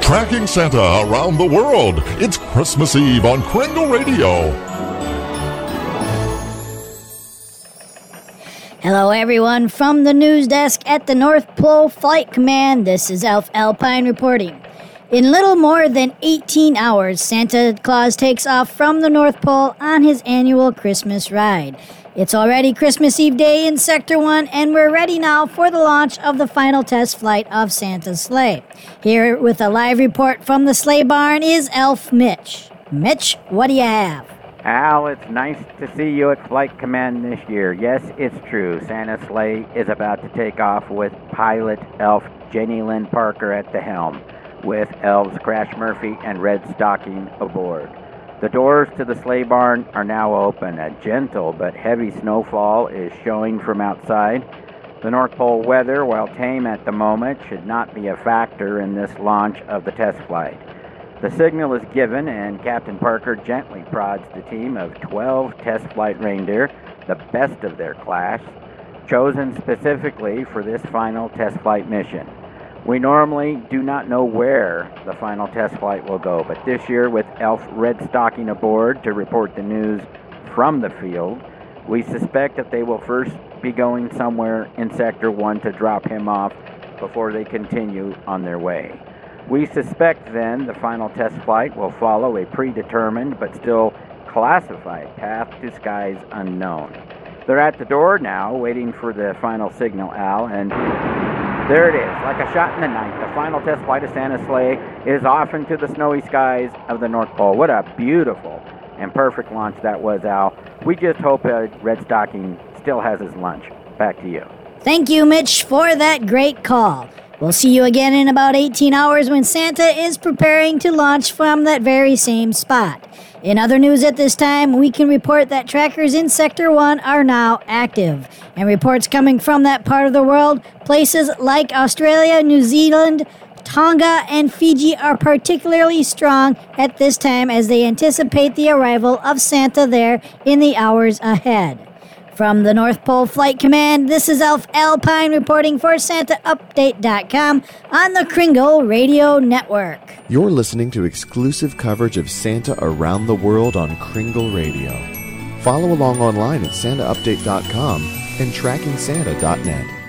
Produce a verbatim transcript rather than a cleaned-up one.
Tracking Santa around the world. It's Christmas Eve on Kringle Radio. Hello, everyone, from the news desk at the North Pole Flight Command. This is Elf Alpine reporting. In little more than eighteen hours, Santa Claus takes off from the North Pole on his annual Christmas ride. It's already Christmas Eve day in Sector one, and we're ready now for the launch of the final test flight of Santa's sleigh. Here with a live report from the sleigh barn is Elf Mitch. Mitch, what do you have? Al, it's nice to see you at Flight Command this year. Yes, it's true. Santa's sleigh is about to take off with pilot Elf Jenny Lynn Parker at the helm, with elves Crash Murphy and Red Stocking aboard. The doors to the sleigh barn are now open. A gentle but heavy snowfall is showing from outside. The North Pole weather, while tame at the moment, should not be a factor in this launch of the test flight. The signal is given, and Captain Parker gently prods the team of twelve test flight reindeer, the best of their class, chosen specifically for this final test flight mission. We normally do not know where the final test flight will go, but this year, with Elf Red Stocking aboard to report the news from the field, we suspect that they will first be going somewhere in Sector one to drop him off before they continue on their way. We suspect then the final test flight will follow a predetermined but still classified path to skies unknown. They're at the door now, waiting for the final signal, Al, and there it is, like a shot in the night. The final test flight of Santa's sleigh is off into the snowy skies of the North Pole. What a beautiful and perfect launch that was, Al. We just hope uh, Red Stocking still has his lunch. Back to you. Thank you, Mitch, for that great call. We'll see you again in about eighteen hours when Santa is preparing to launch from that very same spot. In other news at this time, we can report that trackers in Sector one are now active. And reports coming from that part of the world, places like Australia, New Zealand, Tonga, and Fiji are particularly strong at this time as they anticipate the arrival of Santa there in the hours ahead. From the North Pole Flight Command, this is Elf Alpine reporting for Santa Update dot com on the Kringle Radio Network. You're listening to exclusive coverage of Santa around the world on Kringle Radio. Follow along online at Santa Update dot com and Tracking Santa dot net.